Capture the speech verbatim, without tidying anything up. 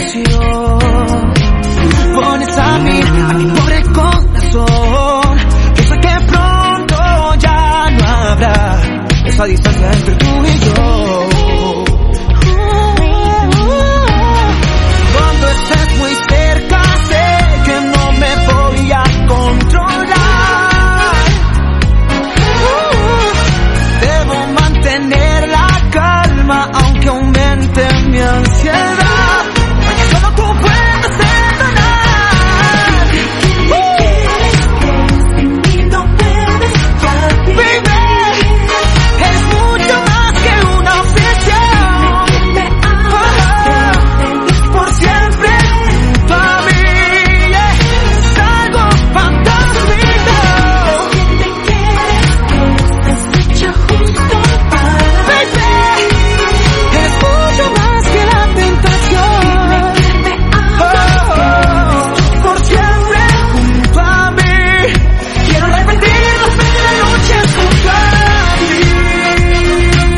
pasión. Pones a mí, a mi pobre corazón. Yo sé que pronto ya no habrá esa distancia entre